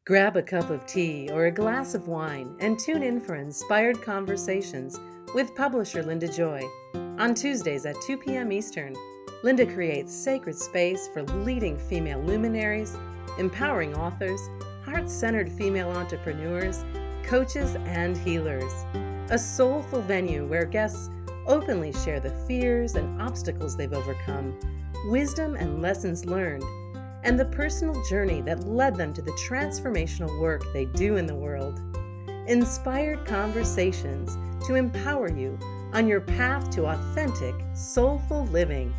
Grab a cup of tea or a glass of wine and tune in for Inspired Conversations with publisher Linda Joy. On Tuesdays at 2 p.m. Eastern, Linda creates sacred space for leading female luminaries, empowering authors, heart-centered female entrepreneurs, coaches, and healers. A soulful venue where guests openly share the fears and obstacles they've overcome, wisdom and lessons learned, and the personal journey that led them to the transformational work they do in the world. Inspired Conversations to empower you on your path to authentic, soulful living.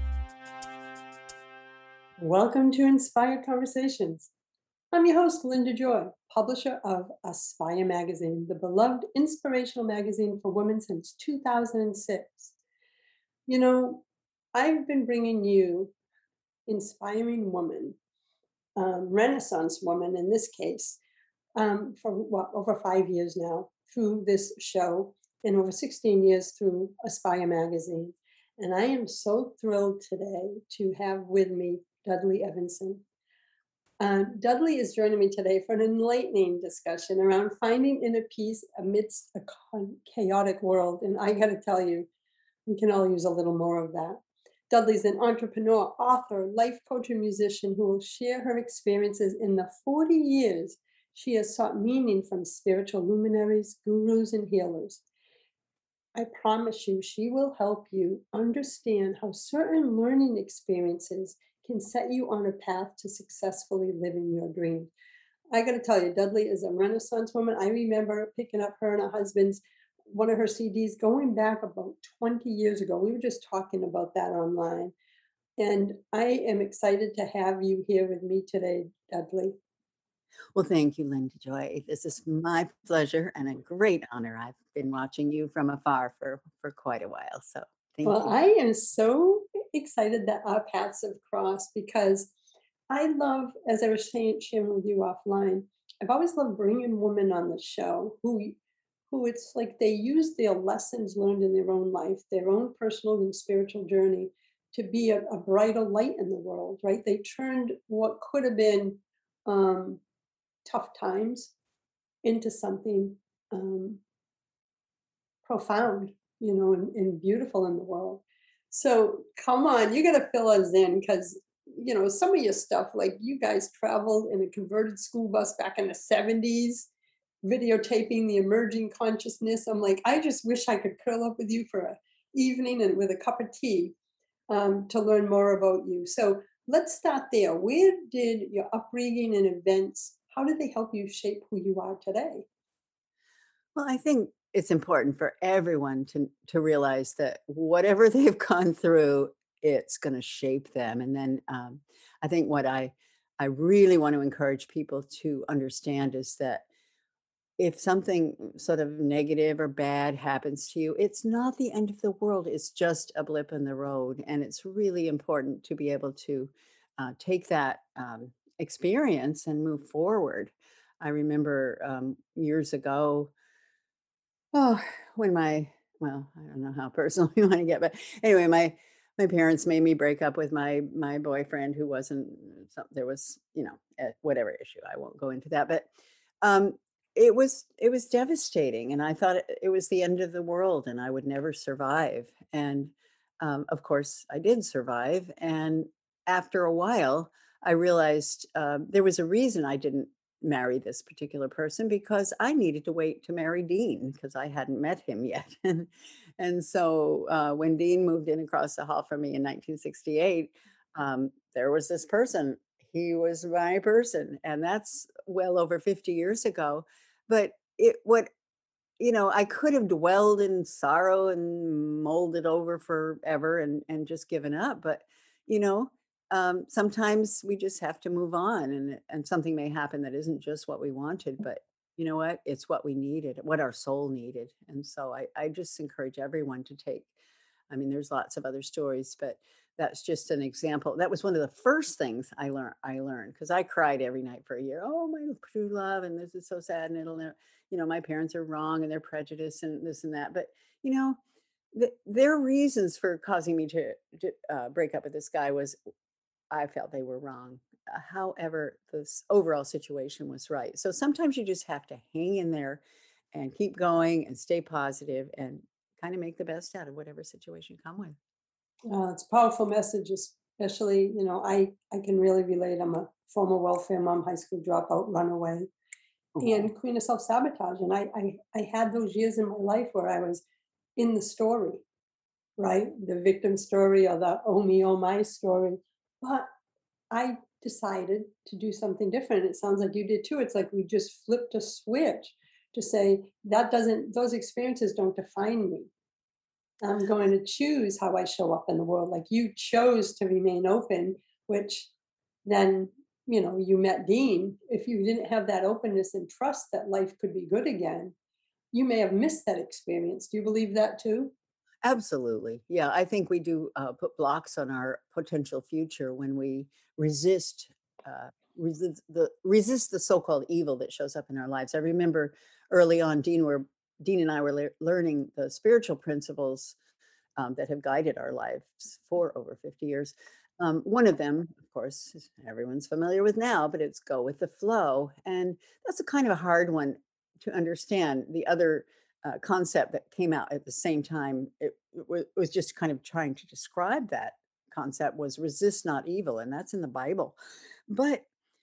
Welcome to Inspired Conversations. I'm your host, Linda Joy, publisher of Aspire Magazine, the beloved inspirational magazine for women since 2006. You know, I've been bringing you inspiring women, Renaissance women in this case, for over 5 years now through this show and over 16 years through Aspire Magazine. And I am so thrilled today to have with me Dudley Evanson. Dudley is joining me today for an enlightening discussion around finding inner peace amidst a chaotic world. And I got to tell you, we can all use a little more of that. Dudley's an entrepreneur, author, life coach, and musician who will share her experiences in the 40 years she has sought meaning from spiritual luminaries, gurus, and healers. I promise you, she will help you understand how certain learning experiences can set you on a path to successfully living your dream. I got to tell you, Dudley is a Renaissance woman. I remember picking up her and her husband's one of her CDs going back about 20 years ago. We were just talking about that online. And I am excited to have you here with me today, Dudley. Well, thank you, Linda Joy. This is my pleasure and a great honor. I've been watching you from afar for quite a while, so thank Well, you. I am so excited that our paths have crossed because I love, as I was sharing with you offline, I've always loved bringing women on the show who it's like they use their lessons learned in their own life, their own personal and spiritual journey to be a brighter light in the world, right? They turned what could have been um, tough times into something um, profound, and beautiful in the world. So come on, you got to fill us in because, some of your stuff, like you guys traveled in a converted school bus back in the 70s, videotaping the emerging consciousness. I'm like, I just wish I could curl up with you for an evening and with a cup of tea to learn more about you. So let's start there. Where did your upbringing and events, how did they help you shape who you are today? Well, I think it's important for everyone to realize that whatever they've gone through, it's going to shape them. And then I think what I really want to encourage people to understand is that if something sort of negative or bad happens to you, it's not the end of the world. It's just a blip in the road. And it's really important to be able to take that experience and move forward. I remember years ago, oh, when I don't know how personal you want to get, but anyway, my parents made me break up with my boyfriend who wasn't, there was, whatever issue. I won't go into that, but um, it was devastating, and I thought it was the end of the world, and I would never survive. And of course, I did survive. And after a while, I realized there was a reason I didn't marry this particular person, because I needed to wait to marry Dean because I hadn't met him yet. And so when Dean moved in across the hall from me in 1968, there was this person. He was my person, and that's well over 50 years ago. But I could have dwelled in sorrow and molded over forever and just given up. But, you know, sometimes we just have to move on, and something may happen that isn't just what we wanted, but you know what? It's what we needed, what our soul needed. And so I just encourage everyone to take, I mean, there's lots of other stories, but that's just an example. That was one of the first things I learned because I cried every night for a year. Oh, my true love, and this is so sad, and it'll never, my parents are wrong and they're prejudiced and this and that. But you know, their reasons for causing me to break up with this guy was I felt they were wrong. however, this overall situation was right. So sometimes you just have to hang in there and keep going and stay positive and kind of make the best out of whatever situation come with. It's a powerful message, especially, I can really relate. I'm a former welfare mom, high school dropout, runaway, Oh, and queen of self-sabotage. And I had those years in my life where I was in the story, right? The victim story or the oh me, oh my story. But I decided to do something different. It sounds like you did too. It's like we just flipped a switch to say that doesn't, those experiences don't define me. I'm going to choose how I show up in the world. Like you chose to remain open, which then, you met Dean. If you didn't have that openness and trust that life could be good again, you may have missed that experience. Do you believe that too? absolutely. Yeah, I think we do put blocks on our potential future when we resist resist the so-called evil that shows up in our lives. I remember early on, Dean and I were learning the spiritual principles that have guided our lives for over 50 years. One of them, of course, everyone's familiar with now, but it's go with the flow. And that's a kind of a hard one to understand. The other concept that came out at the same time, was just kind of trying to describe that concept was resist not evil. And that's in the Bible. But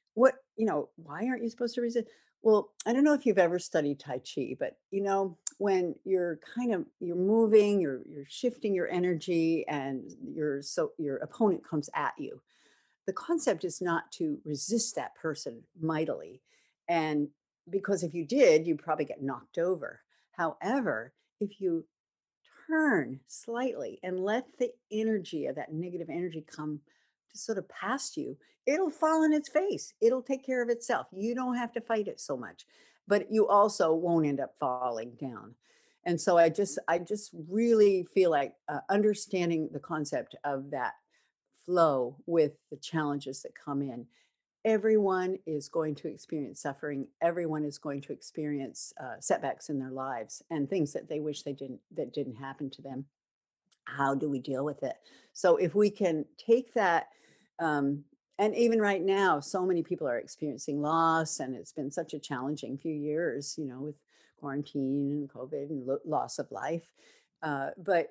why aren't you supposed to resist? Well, I don't know if you've ever studied Tai Chi, but when you're moving, you're shifting your energy and your opponent comes at you. The concept is not to resist that person mightily. And because if you did, you'd probably get knocked over. However, if you turn slightly and let the energy of that negative energy come to sort of past you, it'll fall on its face. It'll take care of itself. You don't have to fight it so much, but you also won't end up falling down. And so I just really feel like understanding the concept of that flow with the challenges that come in. Everyone is going to experience suffering. Everyone is going to experience setbacks in their lives and things that they wish that didn't happen to them. How do we deal with it? So if we can take that, and even right now, so many people are experiencing loss, and it's been such a challenging few years, with quarantine and COVID and loss of life. But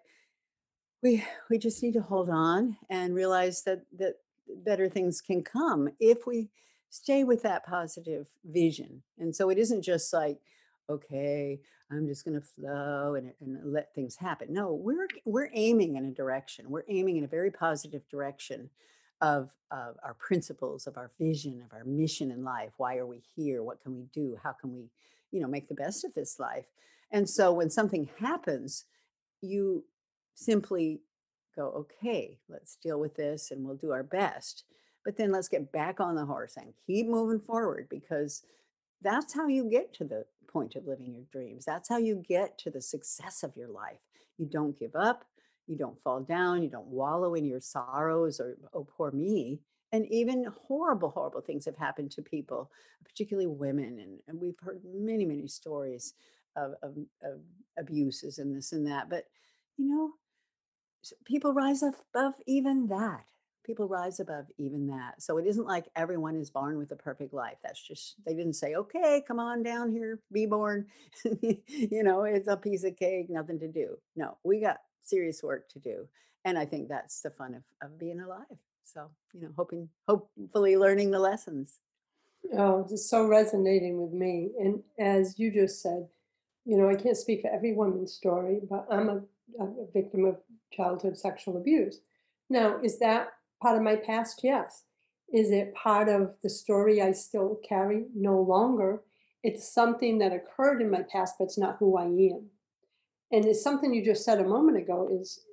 we just need to hold on and realize that better things can come if we stay with that positive vision. And so it isn't just like, okay, I'm just going to flow and let things happen. No, we're aiming in a direction. We're aiming in a very positive direction of our principles, of our vision, of our mission in life. Why are we here? What can we do? How can we, make the best of this life? And so when something happens, you simply go, okay, let's deal with this and we'll do our best. But then let's get back on the horse and keep moving forward, because that's how you get to the point of living your dreams. That's how you get to the success of your life. You don't give up, you don't fall down, you don't wallow in your sorrows or, oh, poor me. And even horrible, horrible things have happened to people, particularly women. And we've heard many, many stories of abuses and this and that. But, you know, people rise above even that. People rise above even that. So it isn't like everyone is born with a perfect life. That's just, they didn't say, okay, come on down here, be born. It's a piece of cake, nothing to do. No, we got serious work to do. And I think that's the fun of being alive. So, hopefully learning the lessons. Oh, it's so resonating with me. And as you just said, I can't speak for every woman's story, but I'm a victim of childhood sexual abuse. Now, is that part of my past? Yes. Is it part of the story I still carry? No longer. It's something that occurred in my past, but it's not who I am. And it's something you just said a moment ago is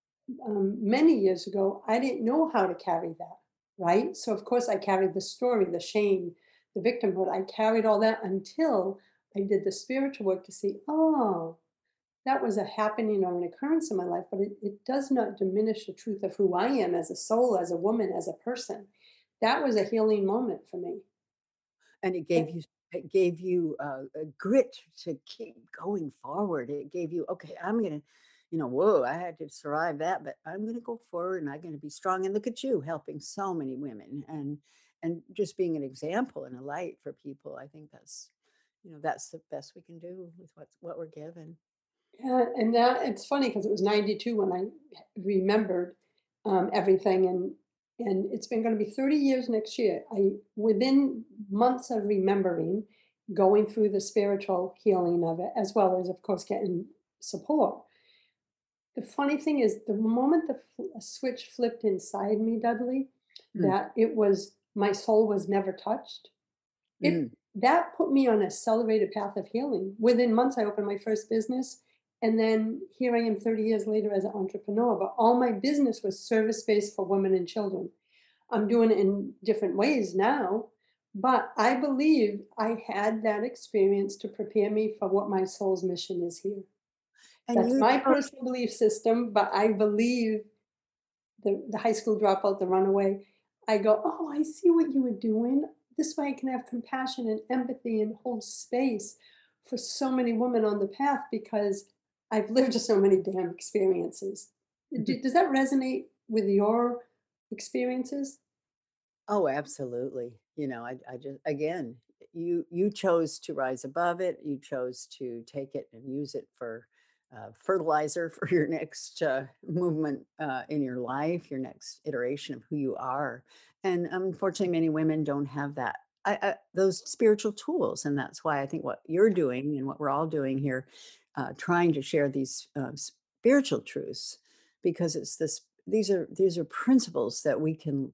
many years ago, I didn't know how to carry that, right? So, of course, I carried the story, the shame, the victimhood. I carried all that until I did the spiritual work to see, oh, that was a happening or an occurrence in my life, but it does not diminish the truth of who I am as a soul, as a woman, as a person. That was a healing moment for me. And Eh, it gave you a grit to keep going forward. It gave you, okay, I'm gonna, whoa, I had to survive that, but I'm gonna go forward and I'm gonna be strong. And look at you helping so many women, and just being an example and a light for people. I think that's the best we can do with what we're given. Yeah, and that it's funny because it was 92 when I remembered everything, and it's been going to be 30 years next year. I within months of remembering, going through the spiritual healing of it, as well as of course getting support. The funny thing is, the moment a switch flipped inside me, Dudley, Mm, that it was my soul was never touched. It mm. that put me on a accelerated path of healing. Within months, I opened my first business, and then here I am 30 years later as an entrepreneur. But all my business was service-based for women and children. I'm doing it in different ways now, but I believe I had that experience to prepare me for what my soul's mission is here. And That's you my chose personal belief system, but I believe the high school dropout, the runaway, I go, oh, I see what you were doing. This way I can have compassion and empathy and hold space for so many women on the path because I've lived so many damn experiences. Does that resonate with your experiences? Oh, absolutely. I just, again, you chose to rise above it. You chose to take it and use it for fertilizer for your next movement in your life, your next iteration of who you are. And unfortunately, many women don't have that. Those spiritual tools, and that's why I think what you're doing and what we're all doing here, trying to share these spiritual truths, because it's this. These are principles that we can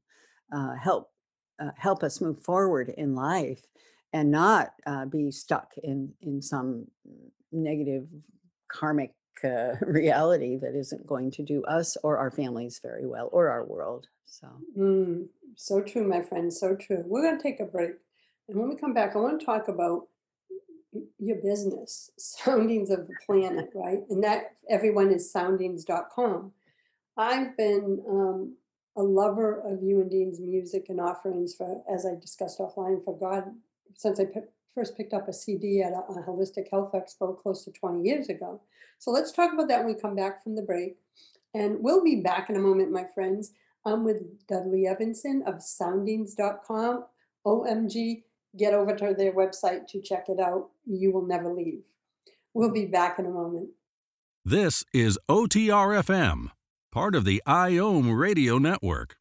help us move forward in life and not be stuck in some negative karmic reality that isn't going to do us or our families very well or our world. So, Mm, so true, my friend, so true. We're going to take a break. And when we come back, I want to talk about your business, Soundings of the Planet, right? And that everyone is soundings.com. I've been a lover of you and Dean's music and offerings for, as I discussed offline, for God, since I first picked up a CD at a Holistic Health Expo close to 20 years ago. So let's talk about that when we come back from the break. And we'll be back in a moment, my friends. I'm with Dudley Evanson of soundings.com. OMG, get over to their website to check it out. You will never leave. We'll be back in a moment. This is OTRFM, part of the IOM Radio Network.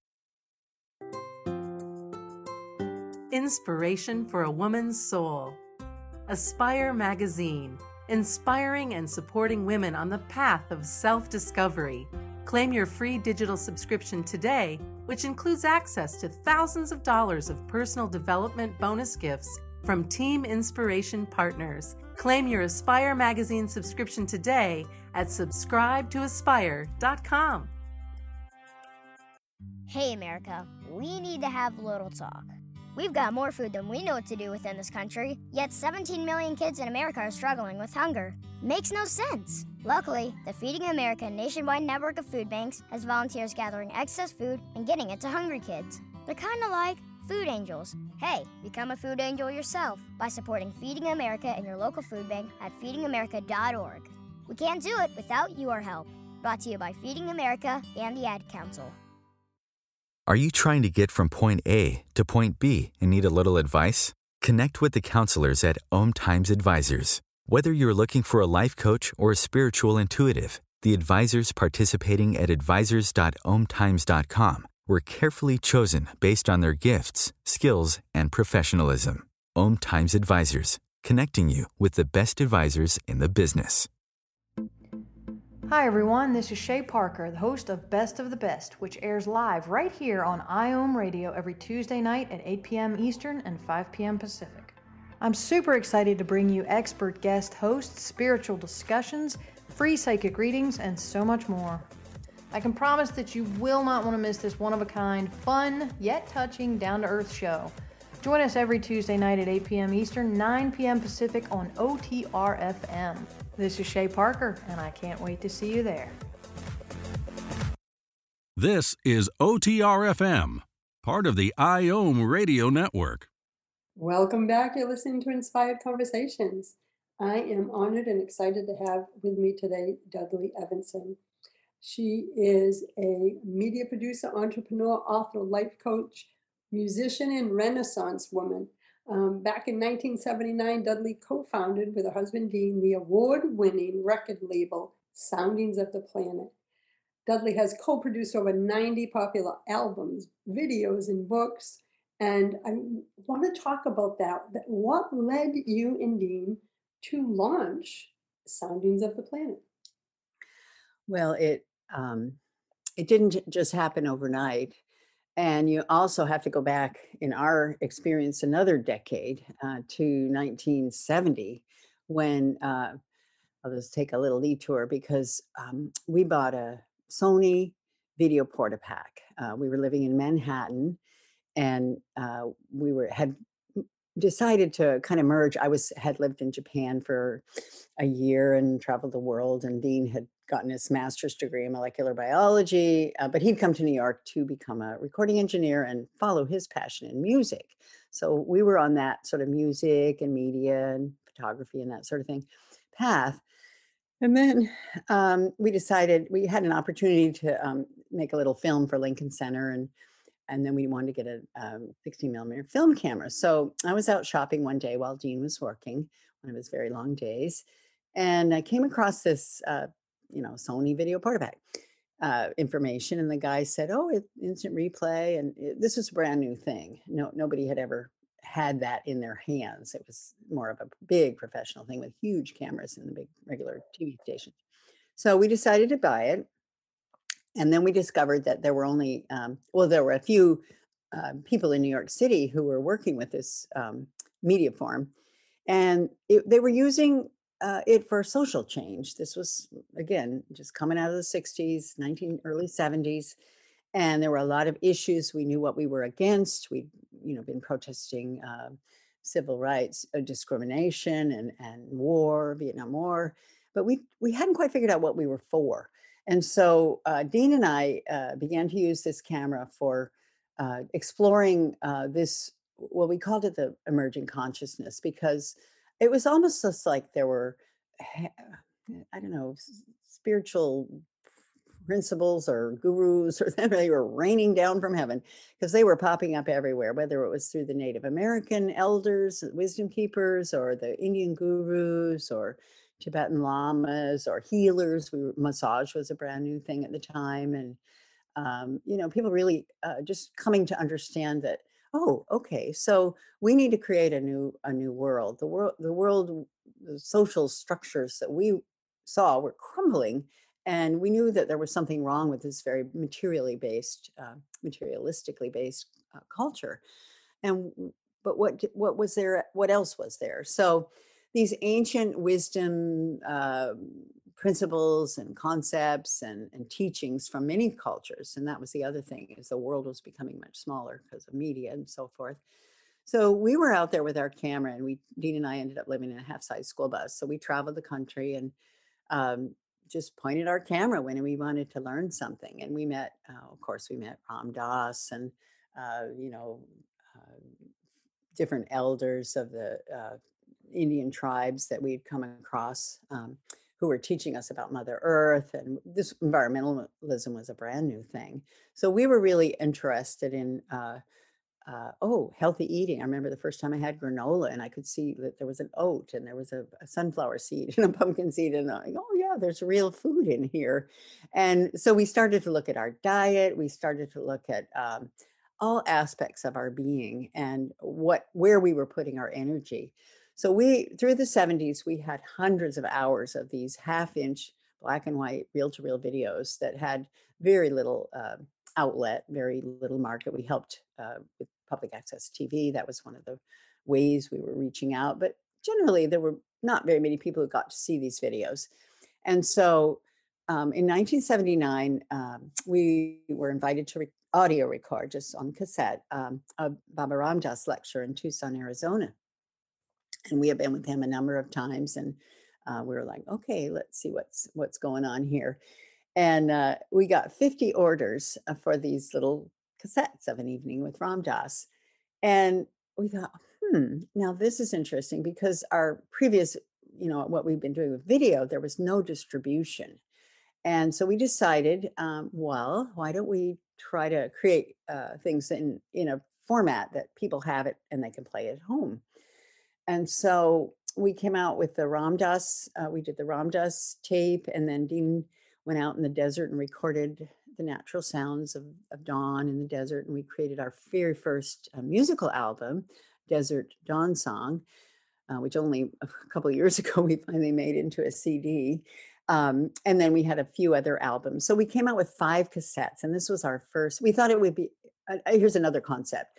Inspiration for a Woman's Soul. Aspire Magazine, inspiring and supporting women on the path of self-discovery. Claim your free digital subscription today, which includes access to thousands of dollars of personal development bonus gifts from Team Inspiration partners. Claim your Aspire Magazine subscription today at subscribetoaspire.com. Hey America, we need to have a little talk. We've got more food than we know what to do with in this country, yet 17 million kids in America are struggling with hunger. Makes no sense. Luckily, the Feeding America nationwide network of food banks has volunteers gathering excess food and getting it to hungry kids. They're kind of like food angels. Hey, become a food angel yourself by supporting Feeding America in your local food bank at feedingamerica.org. We can't do it without your help. Brought to you by Feeding America and the Ad Council. Are you trying to get from point A to point B and need a little advice? Connect with the counselors at Om Times Advisors. Whether you're looking for a life coach or a spiritual intuitive, the advisors participating at advisors.omtimes.com were carefully chosen based on their gifts, skills, and professionalism. Om Times Advisors, connecting you with the best advisors in the business. Hi everyone, this is Shay Parker, the host of Best of the Best, which airs live right here on IOM Radio every Tuesday night at 8 p.m. Eastern and 5 p.m. Pacific. I'm super excited to bring you expert guest hosts, spiritual discussions, free psychic readings, and so much more. I can promise that you will not want to miss this one-of-a-kind, fun, yet touching, down-to-earth show. Join us every Tuesday night at 8 p.m. Eastern, 9 p.m. Pacific on OTRFM. This is Shay Parker, and I can't wait to see you there. This is OTRFM, part of the IOM Radio Network. Welcome back. You're listening to Inspired Conversations. I am honored and excited to have with me today Dudley Evanson. She is a media producer, entrepreneur, author, life coach, musician and Renaissance woman. Back in 1979, Dudley co-founded with her husband Dean the award-winning record label Soundings of the Planet. Dudley has co-produced over 90 popular albums, videos, and books. And I want to talk about that. What led you and Dean to launch Soundings of the Planet? Well, it didn't just happen overnight. And you also have to go back in our experience another decade to 1970 when I'll just take a little detour because we bought a Sony video Portapack. We were living in Manhattan, and had decided to kind of merge. Had lived in Japan for a year and traveled the world, and Dean had gotten his master's degree in molecular biology, but he'd come to New York to become a recording engineer and follow his passion in music. So we were on that sort of music and media and photography and that sort of thing path. And then we decided we had an opportunity to make a little film for Lincoln Center, and then we wanted to get a 16 millimeter film camera. So I was out shopping one day while Dean was working, one of his very long days, and I came across this, Sony video Portapack information, and the guy said, "Oh, it's instant replay," and this was a brand new thing. Nobody had ever had that in their hands. It was more of a big professional thing with huge cameras in the big regular TV stations. So we decided to buy it. And then we discovered that there were only, there were a few people in New York City who were working with this media form. And they were using it for social change. This was, again, just coming out of the 60s, early 70s. And there were a lot of issues. We knew what we were against. We'd, been protesting civil rights, discrimination and war, Vietnam War. But we hadn't quite figured out what we were for. And so Dean and I began to use this camera for exploring this, well, we called it the emerging consciousness, because it was almost just like there were, spiritual principles or gurus, or they were raining down from heaven, because they were popping up everywhere, whether it was through the Native American elders, wisdom keepers, or the Indian gurus, or Tibetan lamas, or healers. Massage was a brand new thing at the time. And, people really just coming to understand that, oh, okay, so we need to create a new world. The social structures that we saw were crumbling. And we knew that there was something wrong with this very materialistically based culture. But what was there? What else was there? So these ancient wisdom principles and concepts and teachings from many cultures, and that was the other thing, is the world was becoming much smaller because of media and so forth. So we were out there with our camera, and Dean and I ended up living in a half-size school bus. So we traveled the country and just pointed our camera when we wanted to learn something. And we met Ram Dass and, different elders of the Indian tribes that we'd come across who were teaching us about Mother Earth. And this environmentalism was a brand new thing. So we were really interested in healthy eating. I remember the first time I had granola, and I could see that there was an oat and there was a sunflower seed and a pumpkin seed, and I'm like, oh yeah, there's real food in here. And so we started to look at our diet. We started to look at all aspects of our being and where we were putting our energy. So through the 70s, we had hundreds of hours of these half-inch black and white reel-to-reel videos that had very little outlet, very little market. We helped with public access TV. That was one of the ways we were reaching out. But generally, there were not very many people who got to see these videos. And so in 1979, we were invited to audio record, just on cassette, a Baba Ram Dass lecture in Tucson, Arizona. And we had been with him a number of times. And we were like, okay, let's see what's going on here. And we got 50 orders for these little cassettes of an evening with Ram Dass. And we thought, now this is interesting, because our previous, what we've been doing with video, there was no distribution. And so we decided, why don't we try to create things in a format that people have it and they can play at home. And so we came out with the Ram Dass. We did the Ram Dass tape, and then Dean went out in the desert and recorded the natural sounds of dawn in the desert. And we created our very first musical album, Desert Dawn Song, which only a couple of years ago we finally made into a CD. And then we had a few other albums. So we came out with 5 cassettes, and this was our first. We thought it would be, here's another concept: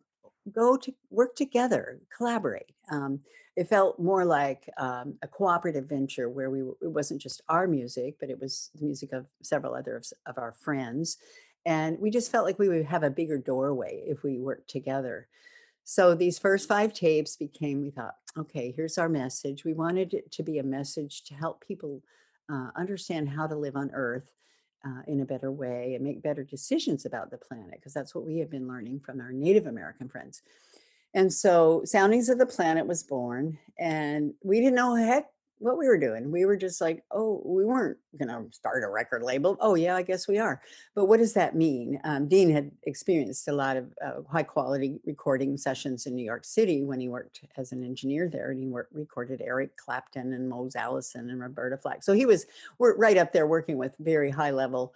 go to work together, collaborate. It felt more like a cooperative venture where it wasn't just our music, but it was the music of several others of our friends. And we just felt like we would have a bigger doorway if we worked together. So these first 5 tapes became, we thought, okay, here's our message. We wanted it to be a message to help people understand how to live on Earth in a better way and make better decisions about the planet, because that's what we have been learning from our Native American friends. And so Soundings of the Planet was born, and we didn't know heck what we were doing. We were just like, oh, we weren't going to start a record label. Oh, yeah, I guess we are. But what does that mean? Dean had experienced a lot of high quality recording sessions in New York City when he worked as an engineer there, and he recorded Eric Clapton and Mose Allison and Roberta Flack. So we're right up there working with very high level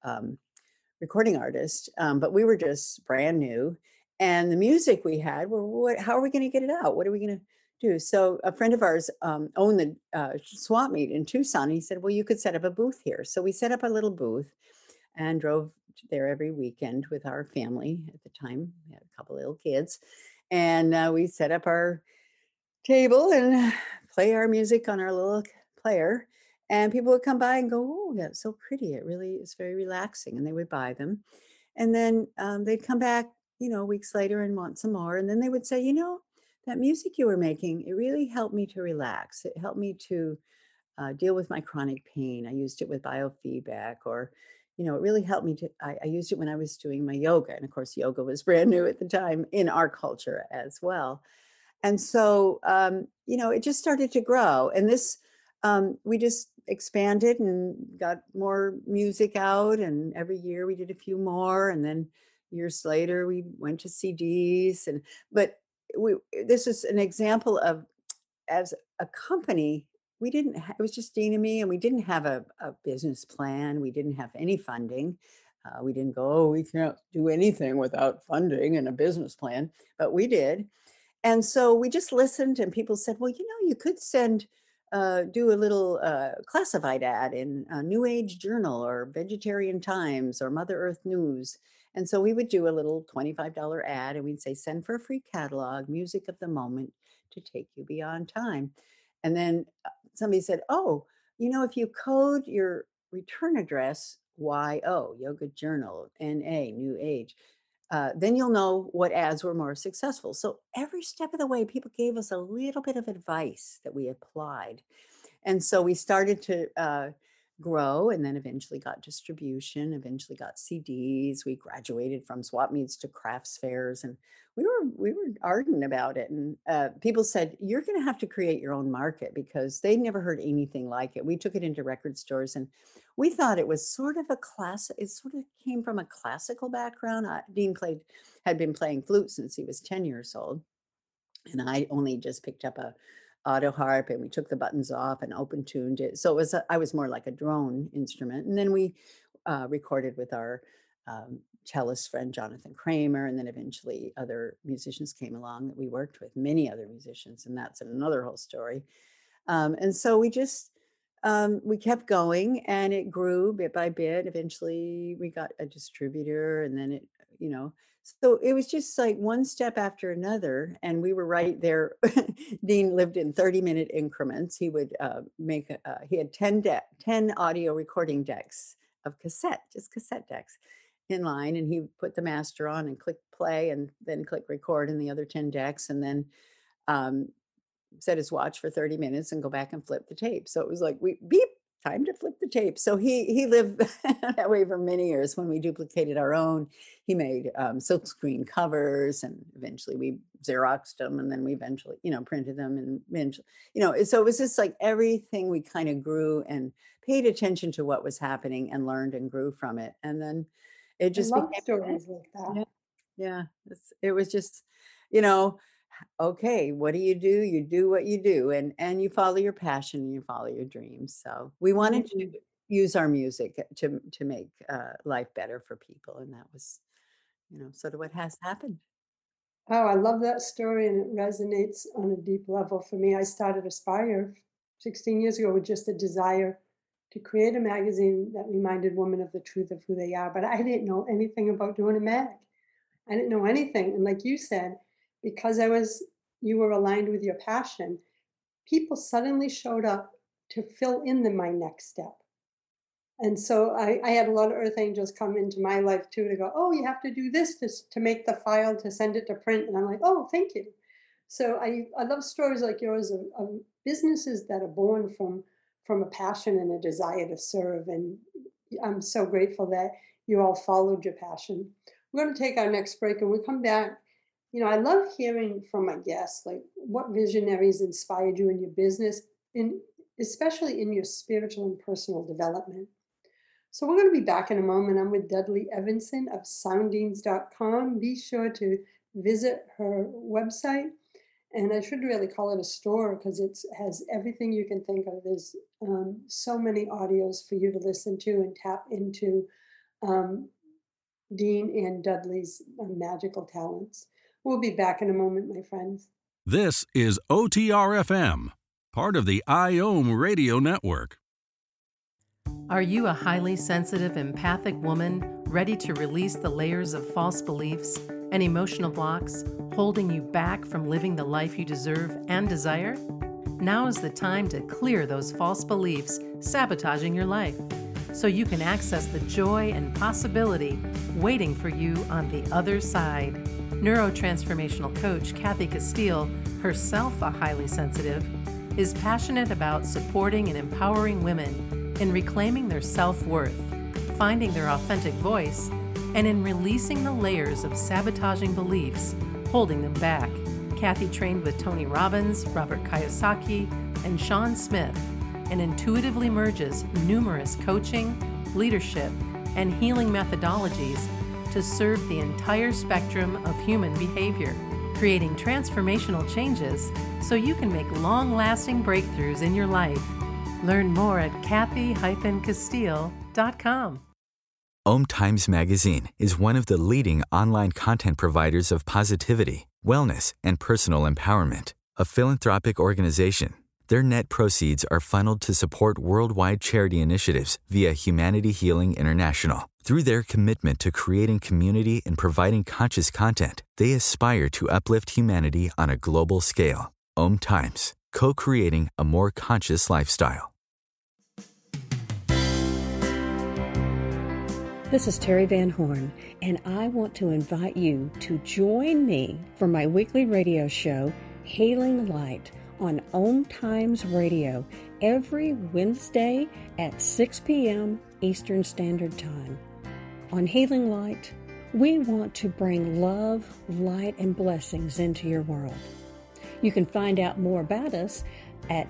recording artists, but we were just brand new. And the music we had, how are we going to get it out? What are we going to do? So a friend of ours owned the swap meet in Tucson. He said, well, you could set up a booth here. So we set up a little booth and drove there every weekend with our family. At the time, we had a couple little kids. And we set up our table and play our music on our little player. And people would come by and go, oh, that's so pretty. It really is very relaxing. And they would buy them. And then they'd come back, weeks later and want some more. And then they would say, that music you were making, it really helped me to relax. It helped me to deal with my chronic pain. I used it with biofeedback, or, it really helped me I used it when I was doing my yoga. And of course, yoga was brand new at the time in our culture as well. And so, it just started to grow. And this, we just expanded and got more music out. And every year we did a few more. And then years later, we went to CDs. But this is an example of, as a company, it was just Dean and me, and we didn't have a business plan. We didn't have any funding. We didn't go, oh, we can't do anything without funding and a business plan, but we did. And so we just listened, and people said, well, you could do a little classified ad in a New Age Journal or Vegetarian Times or Mother Earth News. And so we would do a little $25 ad, and we'd say, send for a free catalog, music of the moment to take you beyond time. And then somebody said, oh, if you code your return address, YO, Yoga Journal, NA, New Age, then you'll know what ads were more successful. So every step of the way, people gave us a little bit of advice that we applied. And so we started to grow, and then eventually got distribution, eventually got CDs. We graduated from swap meets to crafts fairs, and we were ardent about it. And people said, you're going to have to create your own market, because they'd never heard anything like it. We took it into record stores, and we thought it was sort of it sort of came from a classical background. Dean had been playing flute since he was 10 years old. And I only just picked up a auto harp, and we took the buttons off and open tuned it. So I was more like a drone instrument. And then we recorded with our cellist friend, Jonathan Kramer. And then eventually other musicians came along that we worked with, many other musicians. And that's another whole story. And so we kept going, and it grew bit by bit. Eventually we got a distributor, and then so it was just like one step after another. And we were right there. Dean lived in 30-minute increments. He would he had 10 audio recording decks of just cassette decks in line. And he put the master on and click play, and then click record in the other 10 decks. And then set his watch for 30 minutes and go back and flip the tape. So it was like, beep, time to flip the tape. So he lived that way for many years. When we duplicated our own, he made silkscreen covers, and eventually we Xeroxed them, and then we eventually, printed them, and eventually, so it was just like everything, we kind of grew and paid attention to what was happening and learned and grew from it. And then it just I love became stories like that. Yeah. Yeah, it was just, you know, okay, what do? You do what you do, and you follow your passion and you follow your dreams. So we wanted to Mhm. use our music to make life better for people, and that was, sort of what has happened. Oh, I love that story, and it resonates on a deep level for me. I started Aspire 16 years ago with just a desire to create a magazine that reminded women of the truth of who they are. But I didn't know anything about doing a mag. I didn't know anything. And like you said, because you were aligned with your passion, people suddenly showed up to fill in my next step. And so I had a lot of earth angels come into my life too to go, oh, you have to do this to make the file to send it to print. And I'm like, oh, thank you. So I love stories like yours of businesses that are born from a passion and a desire to serve. And I'm so grateful that you all followed your passion. We're going to take our next break and we come back. I love hearing from my guests, like what visionaries inspired you in your business, in especially in your spiritual and personal development. So we're going to be back in a moment. I'm with Dudley Evanson of soundings.com. Be sure to visit her website. And I should really call it a store because it has everything you can think of. There's so many audios for you to listen to and tap into um, Dean and Dudley's magical talents. We'll be back in a moment, my friends. This is OTRFM, part of the IOM Radio Network. Are you a highly sensitive, empathic woman ready to release the layers of false beliefs and emotional blocks holding you back from living the life you deserve and desire? Now is the time to clear those false beliefs sabotaging your life so you can access the joy and possibility waiting for you on the other side. Neurotransformational coach Kathy Castile, herself a highly sensitive, is passionate about supporting and empowering women in reclaiming their self-worth, finding their authentic voice, and in releasing the layers of sabotaging beliefs holding them back. Kathy trained with Tony Robbins, Robert Kiyosaki, and Sean Smith, and intuitively merges numerous coaching, leadership, and healing methodologies to serve the entire spectrum of human behavior, creating transformational changes so you can make long-lasting breakthroughs in your life. Learn more at Kathy-Castile.com. Om Times Magazine is one of the leading online content providers of positivity, wellness, and personal empowerment. A philanthropic organization, their net proceeds are funneled to support worldwide charity initiatives via Humanity Healing International. Through their commitment to creating community and providing conscious content, they aspire to uplift humanity on a global scale. Om Times, co-creating a more conscious lifestyle. This is Terry Van Horn, and I want to invite you to join me for my weekly radio show, Hailing Light, on Om Times Radio every Wednesday at 6 p.m. Eastern Standard Time. On Hailing Light, we want to bring love, light, and blessings into your world. You can find out more about us at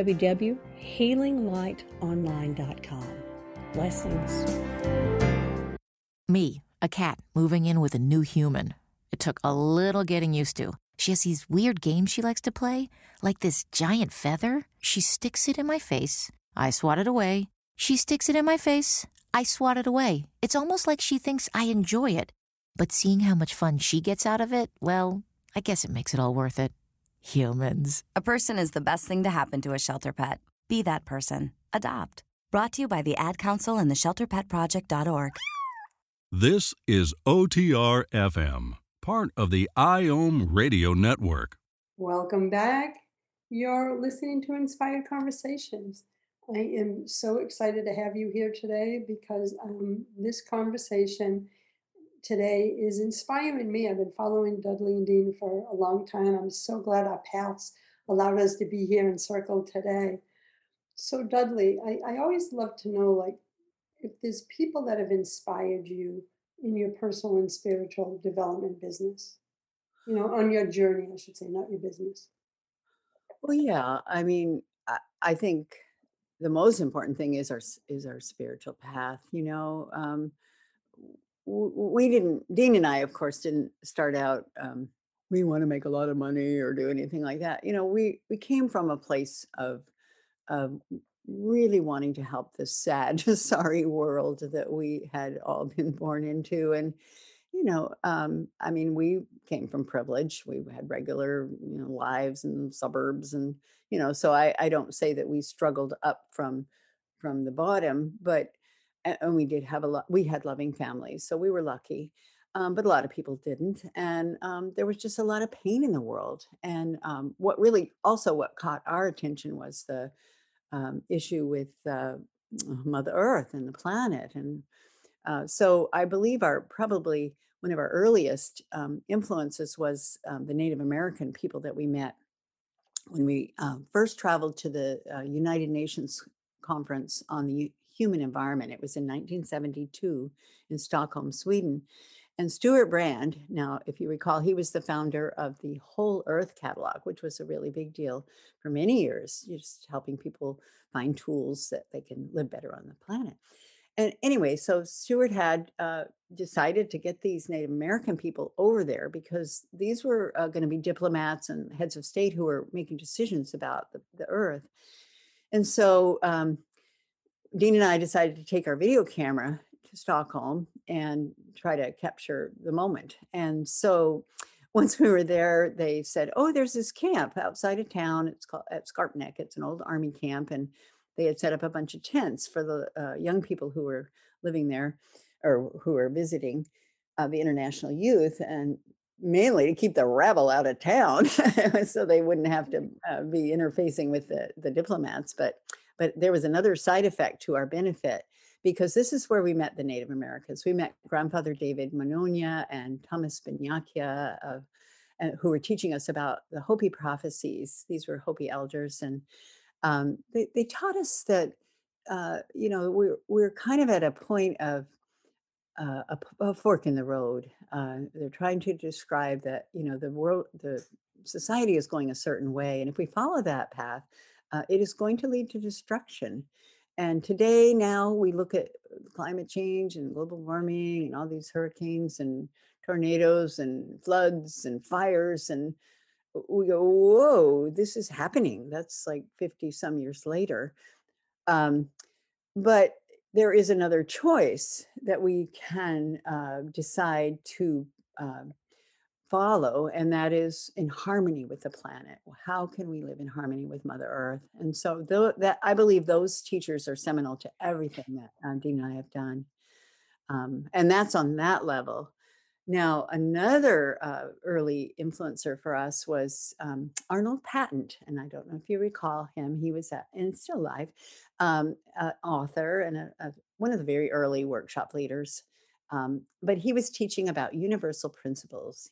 www.healinglightonline.com. Blessings. Me, a cat moving in with a new human. It took a little getting used to. She has these weird games she likes to play, like this giant feather. She sticks it in my face. I swat it away. She sticks it in my face. I swat it away. It's almost like she thinks I enjoy it. But seeing how much fun she gets out of it, well, I guess it makes it all worth it. Humans. A person is the best thing to happen to a shelter pet. Be that person. Adopt. Brought to you by the Ad Council and the ShelterPetProject.org. This is OTRFM, part of the IOM Radio Network. Welcome back. You're listening to Inspired Conversations. I am so excited to have you here today because this conversation today is inspiring me. I've been following Dudley and Dean for a long time. I'm so glad our paths allowed us to be here in circle today. So Dudley, I always love to know, like, if there's people that have inspired you in your personal and spiritual development business, on your journey, I should say, not your business. Well, yeah. I mean, I think the most important thing is our spiritual path. we didn't, Dean and I, of course, didn't start out, we want to make a lot of money or do anything like that. We came from a place of really wanting to help this sad, sorry world that we had all been born into. And, I mean, we came from privilege. We had regular, lives in suburbs. And, so I don't say that we struggled up from the bottom, but, and we did have we had loving families. So we were lucky. But a lot of people didn't. And there was just a lot of pain in the world. And what caught our attention was the issue with Mother Earth and the planet. And so I believe probably one of our earliest influences was the Native American people that we met when we first traveled to the United Nations Conference on the Human Environment. It was in 1972 in Stockholm, Sweden. And Stuart Brand, now, if you recall, he was the founder of the Whole Earth Catalog, which was a really big deal for many years, just helping people find tools that they can live better on the planet. And anyway, so Stuart had decided to get these Native American people over there because these were going to be diplomats and heads of state who were making decisions about the earth. And so Dean and I decided to take our video camera to Stockholm and try to capture the moment. And so once we were there, they said, oh, there's this camp outside of town. It's called at Skarpnäck. It's an old army camp. And they had set up a bunch of tents for the young people who were living there or who were visiting the international youth, and mainly to keep the rabble out of town so they wouldn't have to be interfacing with the diplomats. But there was another side effect to our benefit, because this is where we met the Native Americans. We met Grandfather David Mononia and Thomas Benyakia, who were teaching us about the Hopi prophecies. These were Hopi elders, and they taught us that, we're kind of at a point of a fork in the road. They're trying to describe that, the society is going a certain way. And if we follow that path, it is going to lead to destruction. And today, now we look at climate change and global warming and all these hurricanes and tornadoes and floods and fires, and we go, whoa, this is happening. That's like 50 some years later. But there is another choice that we can decide to follow, and that is in harmony with the planet. How can we live in harmony with Mother Earth? And so that I believe those teachers are seminal to everything that Dean and I have done. And that's on that level. Now, another early influencer for us was Arnold Patent. And I don't know if you recall him. He was and still alive, author and one of the very early workshop leaders. But he was teaching about universal principles.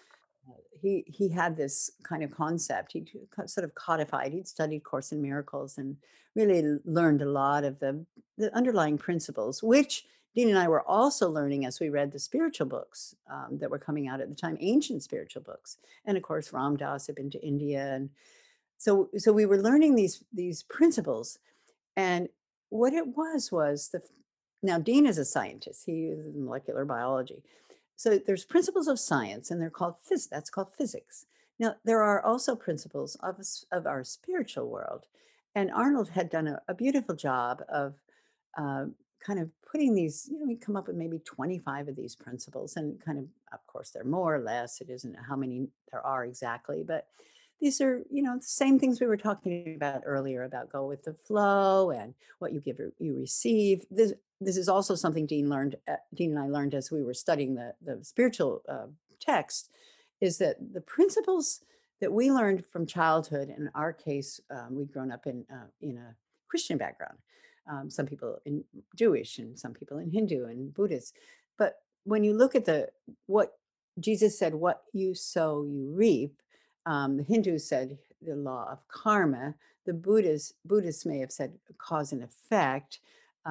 He had this kind of concept. He sort of codified. He'd studied Course in Miracles and really learned a lot of the underlying principles, which Dean and I were also learning as we read the spiritual books that were coming out at the time, ancient spiritual books. And of course, Ram Dass had been to India. And so we were learning these principles. And what it was now Dean is a scientist. He is in molecular biology. So there's principles of science, and that's called physics. Now, there are also principles of our spiritual world. And Arnold had done a beautiful job of kind of putting these, we come up with maybe 25 of these principles, and kind of course, they're more or less. It isn't how many there are exactly, but these are, the same things we were talking about earlier about go with the flow and what you give, you receive. This is also something Dean and I learned as we were studying the spiritual text, is that the principles that we learned from childhood, in our case, we'd grown up in a Christian background. Some people in Jewish and some people in Hindu and Buddhist. But when you look at what Jesus said, what you sow, you reap. The Hindus said the law of karma. The Buddhists may have said cause and effect.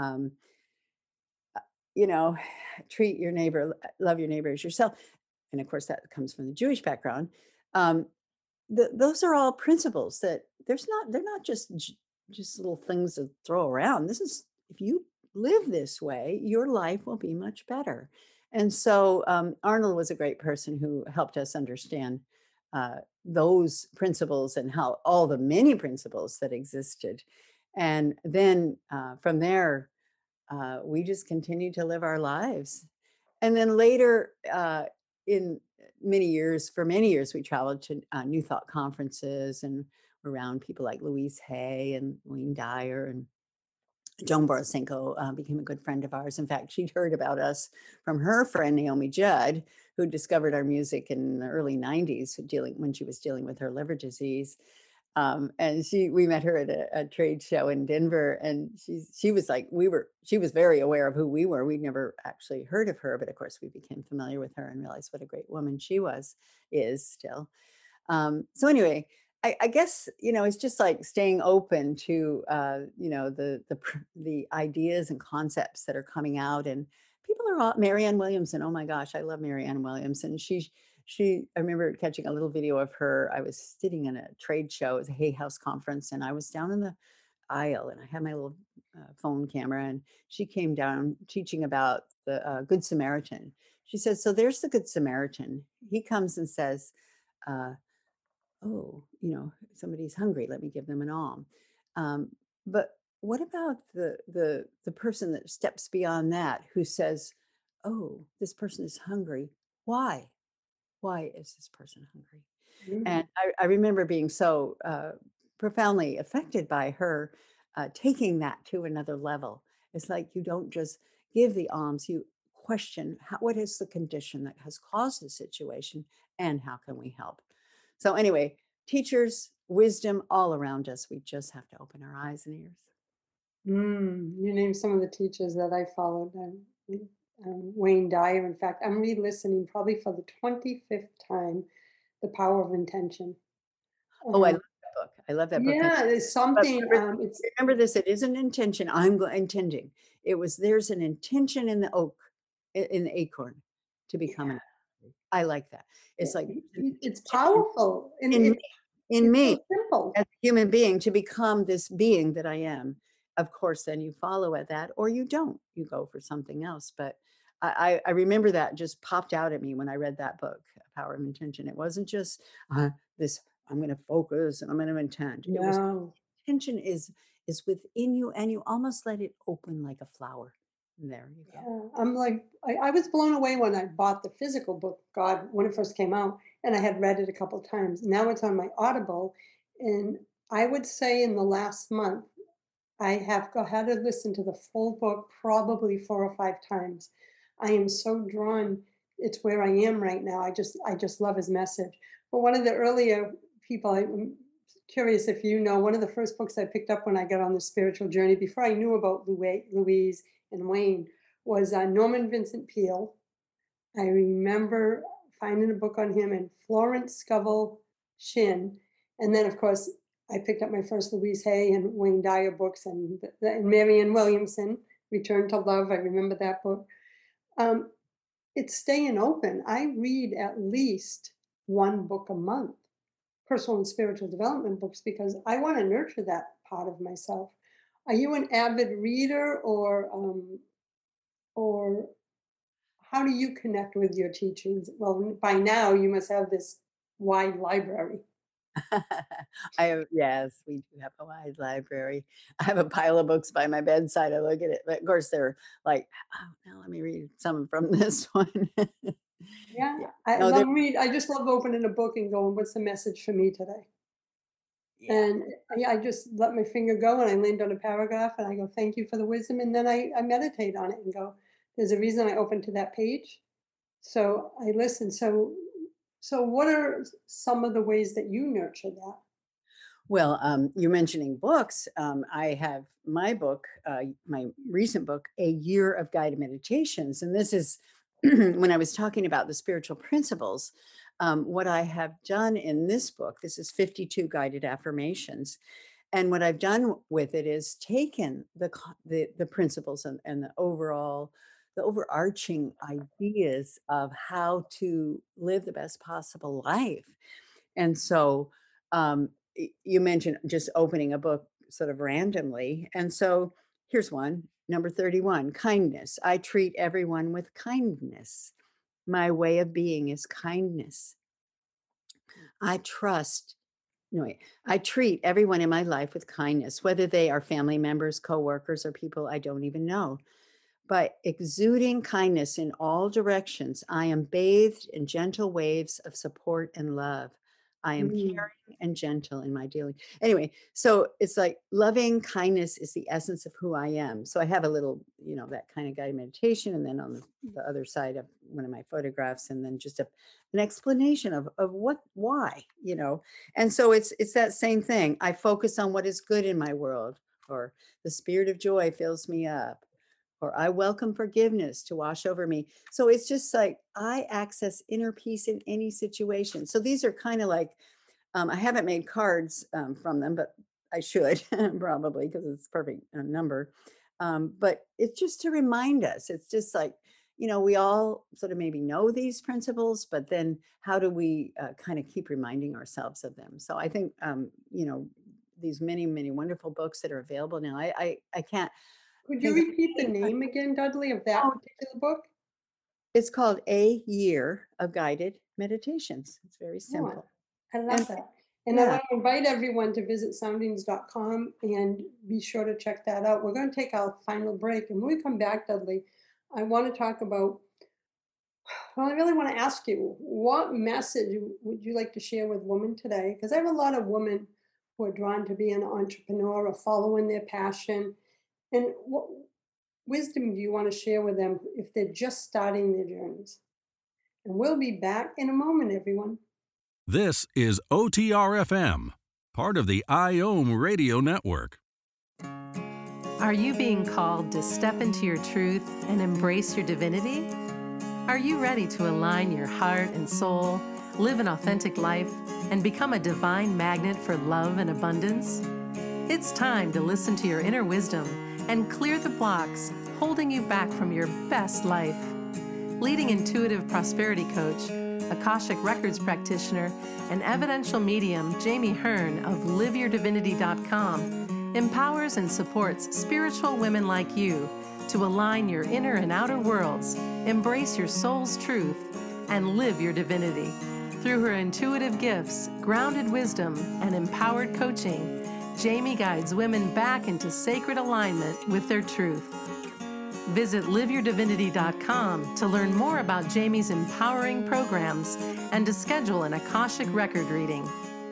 Treat your neighbor, love your neighbor as yourself. And of course, that comes from the Jewish background. Those are all principles that they're not just little things to throw around. If you live this way, your life will be much better. And so Arnold was a great person who helped us understand those principles and how all the many principles that existed. And then from there, we just continued to live our lives. And then later, in for many years, we traveled to New Thought conferences and around people like Louise Hay and Wayne Dyer, and Joan Borosenko became a good friend of ours. In fact, she'd heard about us from her friend Naomi Judd, who discovered our music in the early '90s, when she was dealing with her liver disease. And we met her at a trade show in Denver, and she was like, she was very aware of who we were. We'd never actually heard of her, but of course we became familiar with her and realized what a great woman she is still. So anyway, I guess, it's just like staying open to, the ideas and concepts that are coming out. And people are all, Marianne Williamson. Oh my gosh, I love Marianne Williamson. I remember catching a little video of her. I was sitting in a trade show. It was a Hay House conference, and I was down in the aisle, and I had my little phone camera, and she came down teaching about the Good Samaritan. She says, so there's the Good Samaritan. He comes and says, oh, somebody's hungry, let me give them an alms. But what about the person that steps beyond that, who says, oh, this person is hungry. Why is this person hungry? And I remember being so profoundly affected by her taking that to another level. It's like, you don't just give the alms, you question what is the condition that has caused the situation, and how can we help? So anyway, teachers, wisdom all around us. We just have to open our eyes and ears. You named some of the teachers that I followed. Wayne Dyer. In fact, I'm re-listening probably for the 25th time, The Power of Intention. Oh, I love that book. I love that book. Yeah, there's something. Remember this, it is an intention. I'm intending. There's an intention in the oak, in the acorn, to become an. I like that. It's like it's powerful in me, so simple. As a human being, to become this being that I am. Of course, then you follow at that, or you don't. You go for something else. But I remember that just popped out at me when I read that book, Power of Intention. It wasn't just this. I'm going to focus and I'm going to intend. No. It was, intention is within you, and you almost let it open like a flower. And there you go. Yeah, I'm like, I was blown away when I bought the physical book, God, when it first came out, and I had read it a couple of times. Now it's on my Audible, and I would say in the last month, I have had to listen to the full book probably 4 or 5 times. I am so drawn. It's where I am right now. I just love his message. But one of the earlier people, I'm curious if you know, one of the first books I picked up when I got on the spiritual journey, before I knew about Louise and Wayne, was Norman Vincent Peale. I remember finding a book on him and Florence Scovel Shinn. And then, of course, I picked up my first Louise Hay and Wayne Dyer books, and Marianne Williamson, Return to Love. I remember that book. It's staying open. I read at least 1 book a month, personal and spiritual development books, because I want to nurture that part of myself. Are you an avid reader, or how do you connect with your teachings? Well, by now you must have this wide library. Yes, we do have a wide library. I have a pile of books by my bedside. I look at it, but of course they're like, oh, now let me read some from this one. Yeah, I just love opening a book and going, what's the message for me today? Yeah. And I just let my finger go, and I land on a paragraph, and I go, thank you for the wisdom. And then I meditate on it and go, there's a reason I opened to that page. So I listen. So what are some of the ways that you nurture that? Well, you're mentioning books. I have my book, my recent book, A Year of Guided Meditations. And this is when I was talking about the spiritual principles. What I have done in this book, this is 52 guided affirmations. And what I've done with it is taken the principles and the overarching ideas of how to live the best possible life. And so you mentioned just opening a book sort of randomly. And so Here's one, number 31, kindness. I treat everyone with kindness. My way of being is kindness. I trust, no, wait, I treat everyone in my life with kindness, whether they are family members, coworkers, or people I don't even know. By exuding kindness in all directions, I am bathed in gentle waves of support and love. I am caring and gentle in my dealing. Anyway, so it's like loving kindness is the essence of who I am. So I have a little, that kind of guided meditation, and then on the other side of one of my photographs, and then just an explanation of why. And so it's that same thing. I focus on what is good in my world, or the spirit of joy fills me up, or I welcome forgiveness to wash over me. So it's just like I access inner peace in any situation. So these are kind of like, I haven't made cards from them, but I should probably, because it's a perfect number. But it's just to remind us. It's just like, we all sort of maybe know these principles, but then how do we kind of keep reminding ourselves of them? So I think, these many, many wonderful books that are available now. I can't. Could you repeat the name again, Dudley, of that particular book? It's called A Year of Guided Meditations. It's very simple. I love that. And I want to invite everyone to visit soundings.com and be sure to check that out. We're going to take our final break. And when we come back, Dudley, I want to talk about, I really want to ask you, what message would you like to share with women today? Because I have a lot of women who are drawn to be an entrepreneur or following their passion. And what wisdom do you want to share with them if they're just starting their journeys? And we'll be back in a moment, everyone. This is OTR-FM, part of the IOM Radio Network. Are you being called to step into your truth and embrace your divinity? Are you ready to align your heart and soul, live an authentic life, and become a divine magnet for love and abundance? It's time to listen to your inner wisdom and clear the blocks holding you back from your best life. Leading intuitive prosperity coach, Akashic Records practitioner, and evidential medium Jamie Hearn of LiveYourDivinity.com empowers and supports spiritual women like you to align your inner and outer worlds, embrace your soul's truth, and live your divinity. Through her intuitive gifts, grounded wisdom, and empowered coaching, Jamie guides women back into sacred alignment with their truth. Visit LiveYourDivinity.com to learn more about Jamie's empowering programs and to schedule an Akashic record reading.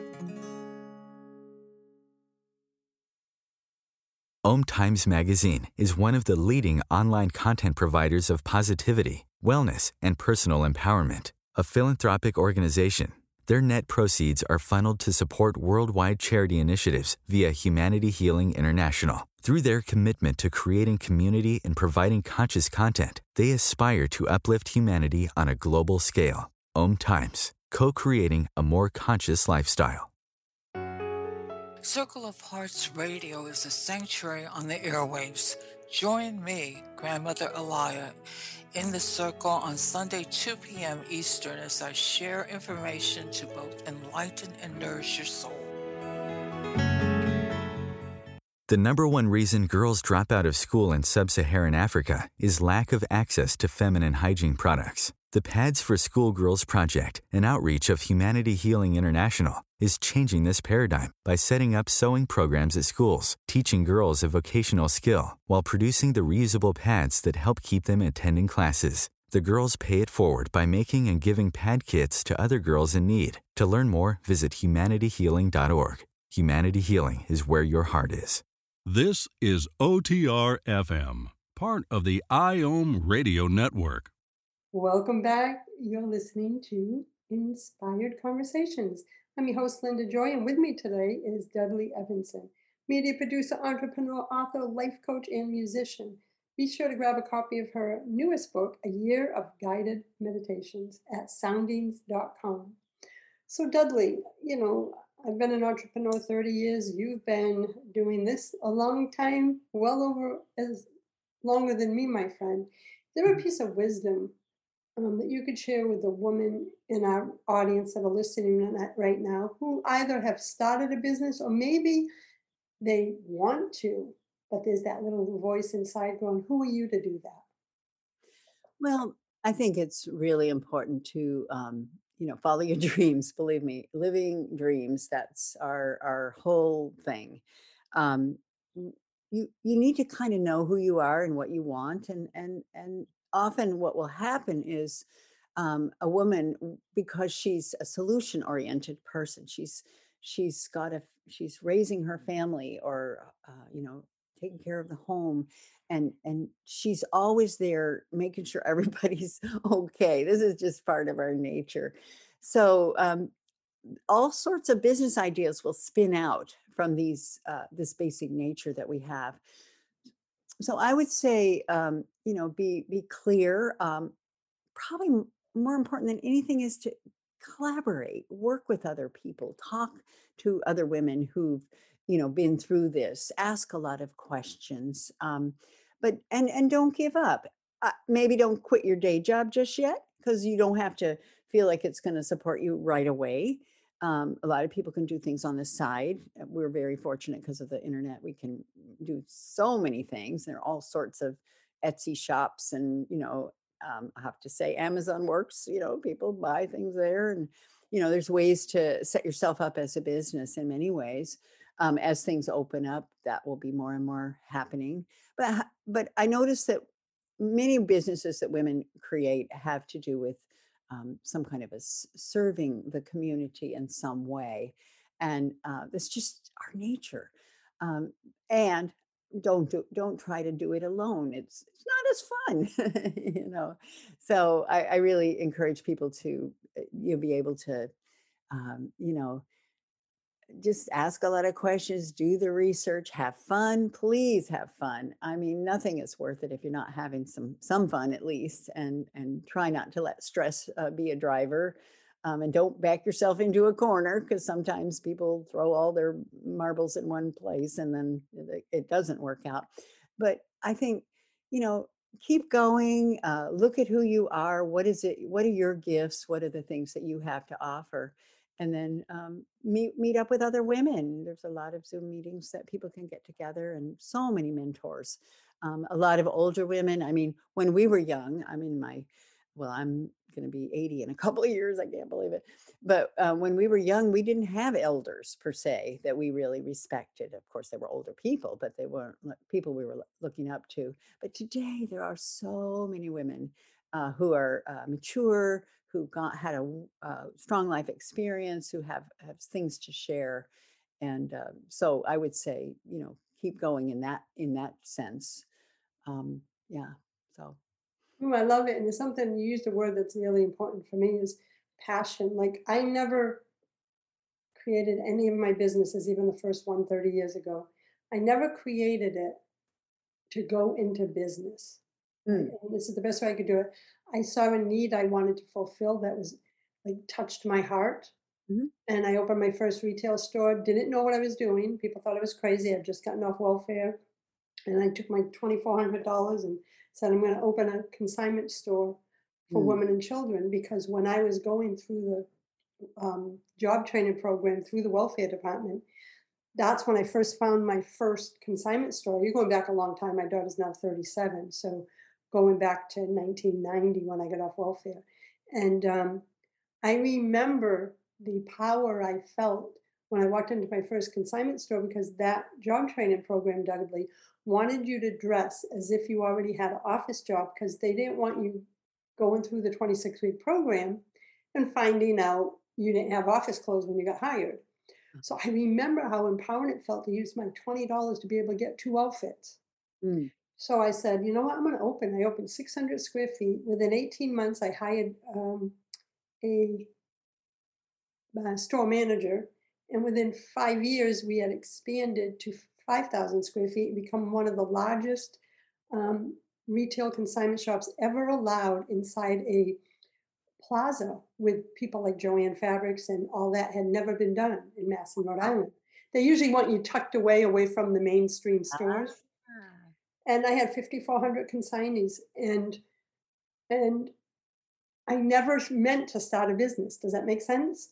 Om Times Magazine is one of the leading online content providers of positivity, wellness, and personal empowerment. A philanthropic organization, their net proceeds are funneled to support worldwide charity initiatives via Humanity Healing International. Through their commitment to creating community and providing conscious content, they aspire to uplift humanity on a global scale. Om Times, co-creating a more conscious lifestyle. Circle of Hearts Radio is a sanctuary on the airwaves. Join me, Grandmother Alaya, in the circle on Sunday, 2 p.m. Eastern, as I share information to both enlighten and nourish your soul. The number one reason girls drop out of school in sub-Saharan Africa is lack of access to feminine hygiene products. The Pads for Schoolgirls Project, an outreach of Humanity Healing International, is changing this paradigm by setting up sewing programs at schools, teaching girls a vocational skill, while producing the reusable pads that help keep them attending classes. The girls pay it forward by making and giving pad kits to other girls in need. To learn more, visit humanityhealing.org. Humanity Healing is where your heart is. This is OTR-FM, part of the IOM Radio Network. Welcome back. You're listening to Inspired Conversations. I'm your host, Linda Joy, and with me today is Dudley Evanson, media producer, entrepreneur, author, life coach, and musician. Be sure to grab a copy of her newest book, A Year of Guided Meditations, at soundings.com. So Dudley, I've been an entrepreneur 30 years. You've been doing this a long time, well over as longer than me, my friend. Is there a piece of wisdom that you could share with the women in our audience that are listening right now who either have started a business or maybe they want to, but there's that little voice inside going, who are you to do that? Well, I think it's really important to, follow your dreams. Believe me, living dreams, that's our whole thing. Um, w- you need to kind of know who you are and what you want, and often what will happen is a woman, because she's a solution oriented person, she's raising her family, or taking care of the home, and she's always there making sure everybody's okay. This is just part of our nature. So all sorts of business ideas will spin out from this basic nature that we have. So I would say, be clear. Probably more important than anything is to collaborate, work with other people, talk to other women who've been through this, ask a lot of questions, but and don't give up. Maybe don't quit your day job just yet, because you don't have to feel like it's going to support you right away. A lot of people can do things on the side. We're very fortunate because of the internet. We can do so many things. There are all sorts of Etsy shops, and I have to say Amazon works. People buy things there, and there's ways to set yourself up as a business in many ways. As things open up, that will be more and more happening. But I noticed that many businesses that women create have to do with some kind of serving the community in some way, and that's just our nature. And don't try to do it alone. It's not as fun, So I really encourage people to be able to just ask a lot of questions, do the research, have fun. Please have fun. I mean, nothing is worth it if you're not having some fun at least, and try not to let stress be a driver. And don't back yourself into a corner, because sometimes people throw all their marbles in one place and then it doesn't work out. But I think, keep going. Look at who you are. What is it? What are your gifts? What are the things that you have to offer? And then meet up with other women. There's a lot of Zoom meetings that people can get together, and so many mentors. A lot of older women. I mean, when we were young, I'm going to be 80 in a couple of years. I can't believe it. But when we were young, we didn't have elders per se that we really respected. Of course, they were older people, but they weren't people we were looking up to. But today, there are so many women who are mature, who had a strong life experience, who have things to share. And so I would say, keep going in that sense. Yeah. So. Ooh, I love it. And there's something, you used a word that's really important for me, is passion. Like, I never created any of my businesses, even the first one 30 years ago. I never created it to go into business. And this is the best way I could do it. I saw a need I wanted to fulfill that was like touched my heart. And I opened my first retail store, didn't know what I was doing. People thought I was crazy. I'd just gotten off welfare. And I took my $2,400 and said, I'm going to open a consignment store for women and children, because when I was going through the job training program through the welfare department, that's when I first found my first consignment store. You're going back a long time. My daughter's now 37. So going back to 1990 when I got off welfare. And I remember the power I felt when I walked into my first consignment store, because that job training program, Dudley, wanted you to dress as if you already had an office job, because they didn't want you going through the 26-week program and finding out you didn't have office clothes when you got hired. So I remember how empowering it felt to use my $20 to be able to get 2 outfits. So I said, you know what, I'm going to open. I opened 600 square feet. Within 18 months, I hired a store manager. And within 5 years, we had expanded to 5,000 square feet and become one of the largest retail consignment shops ever allowed inside a plaza, with people like Joanne Fabrics and all that had never been done in Madison, Rhode Island. They usually want you tucked away from the mainstream stores. And I had 5,400 consignees, and I never meant to start a business. Does that make sense?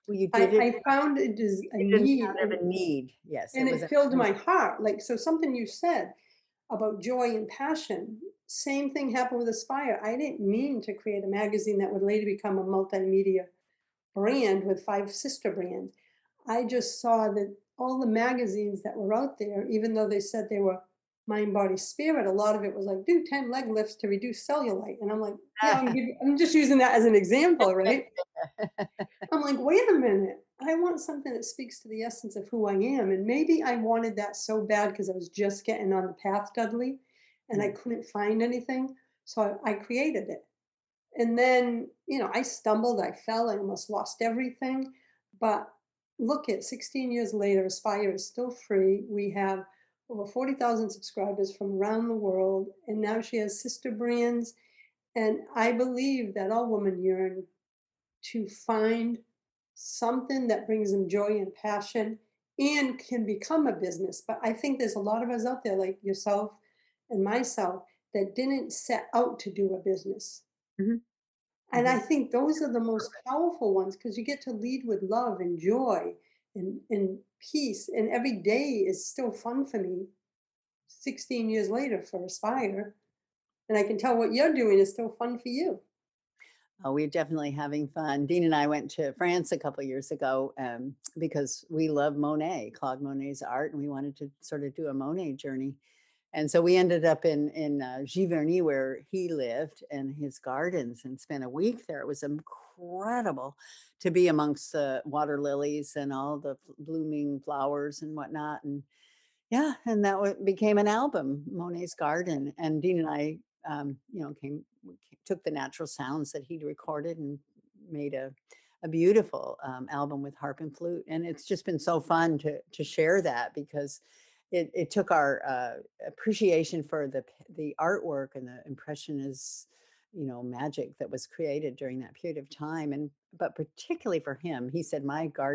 Well, you did I found it is a need, out of a need. Yes, and was it filled my heart. Like, so something you said about joy and passion, same thing happened with Aspire. I didn't mean to create a magazine that would later become a multimedia brand with 5 sister brands. I just saw that all the magazines that were out there, even though they said they were mind, body, spirit, a lot of it was like, do 10 leg lifts to reduce cellulite. And I'm like, yeah, I'm just using that as an example, right? I'm like, wait a minute. I want something that speaks to the essence of who I am. And maybe I wanted that so bad because I was just getting on the path, Dudley, and I couldn't find anything. So I created it. And then, I stumbled, I fell, I almost lost everything. But look at 16 years later, Aspire is still free. We have over 40,000 subscribers from around the world. And now she has sister brands. And I believe that all women yearn to find something that brings them joy and passion and can become a business. But I think there's a lot of us out there like yourself and myself that didn't set out to do a business. Mm-hmm. And I think those are the most powerful ones because you get to lead with love and joy and peace. And every day is still fun for me 16 years later for Aspire. And I can tell what you're doing is still fun for you. Oh, we're definitely having fun. Dean and I went to France a couple of years ago because we love Monet, Claude Monet's art, and we wanted to sort of do a Monet journey. And so we ended up in Giverny, where he lived, and his gardens, and spent a week there. It was incredible to be amongst the water lilies and all the blooming flowers and whatnot. And yeah, and that became an album, Monet's Garden. And Dean and I, took the natural sounds that he'd recorded and made a beautiful album with harp and flute. And it's just been so fun to share that because it took our appreciation for the artwork and the impressionist, magic that was created during that period of time. But particularly for him, he said,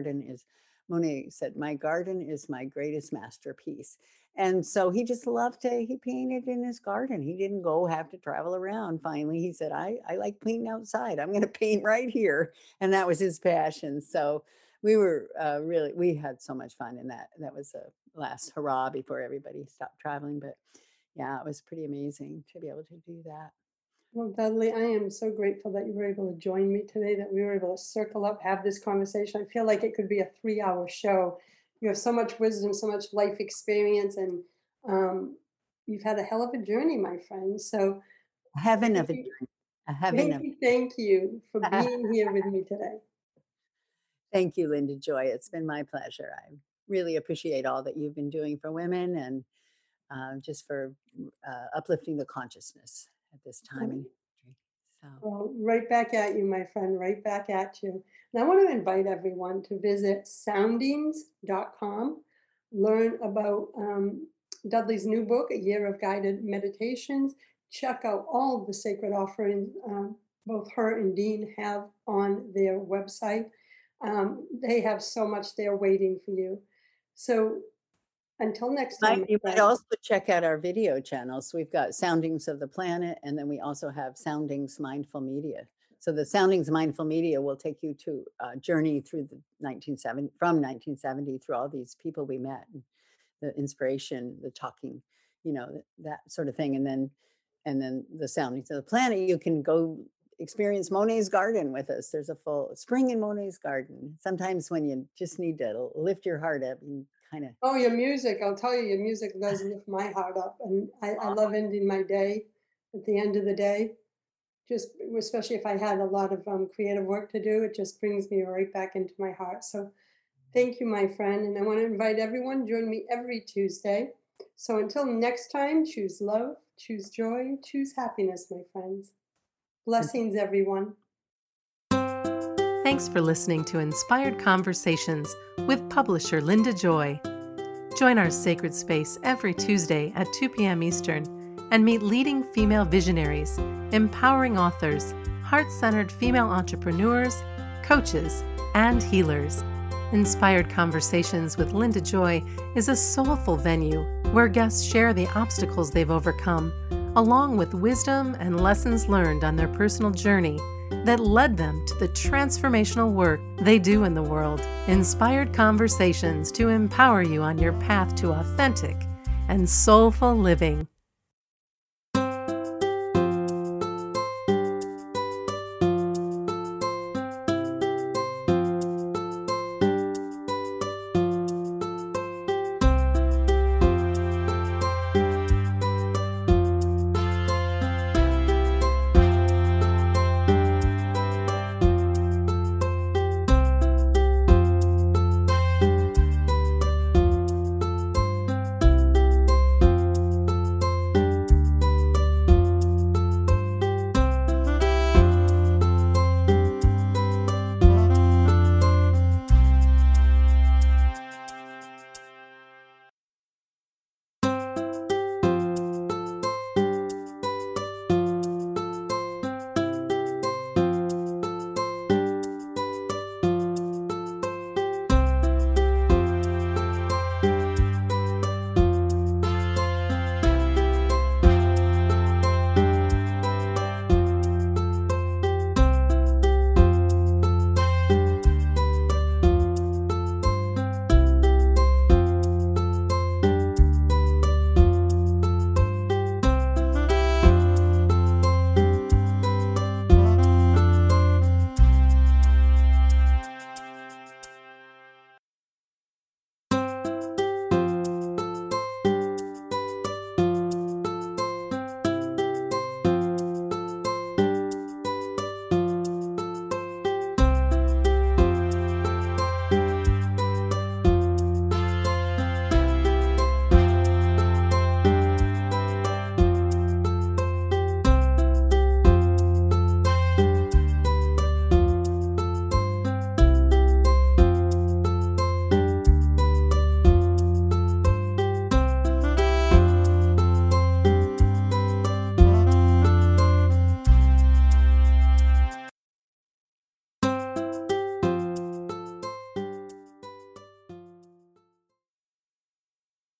Monet said, my garden is my greatest masterpiece. And so he just loved he painted in his garden. He didn't have to travel around. Finally, he said, I like painting outside. I'm going to paint right here. And that was his passion. So we were we had so much fun in that. That was a last hurrah before everybody stopped traveling. But yeah, it was pretty amazing to be able to do that. Well, Dudley, I am so grateful that you were able to join me today, that we were able to circle up, have this conversation. I feel like it could be a 3-hour show. You have so much wisdom, so much life experience, and you've had a hell of a journey, my friend. So heaven of a journey. Thank you for being here with me today. Thank you, Linda Joy. It's been my pleasure. I really appreciate all that you've been doing for women and just for uplifting the consciousness at this time in history. So. Well, right back at you, my friend, right back at you. And I want to invite everyone to visit soundings.com, learn about Dudley's new book, A Year of Guided Meditations. Check out all of the sacred offerings both her and Dean have on their website. They have so much there waiting for you. So until next time. You might also check out our video channels. We've got Soundings of the Planet, and then we also have Soundings Mindful Media. So the Soundings Mindful Media will take you to a journey through the 1970 through all these people we met, and the inspiration, the talking, that sort of thing. And then the Soundings of the Planet, you can go experience Monet's Garden with us. There's a full spring in Monet's Garden. Sometimes when you just need to lift your heart up and kind of. Oh, your music. I'll tell you, your music does lift my heart up. And I love ending my day at the end of the day. Just especially if I had a lot of creative work to do, it just brings me right back into my heart. So thank you, my friend. And I want to invite everyone, join me every Tuesday. So until next time, choose love, choose joy, choose happiness, my friends. Blessings, everyone. Thanks for listening to Inspired Conversations with publisher Linda Joy. Join our sacred space every Tuesday at 2 p.m. Eastern and meet leading female visionaries, empowering authors, heart-centered female entrepreneurs, coaches, and healers. Inspired Conversations with Linda Joy is a soulful venue where guests share the obstacles they've overcome, along with wisdom and lessons learned on their personal journey that led them to the transformational work they do in the world. Inspired conversations to empower you on your path to authentic and soulful living.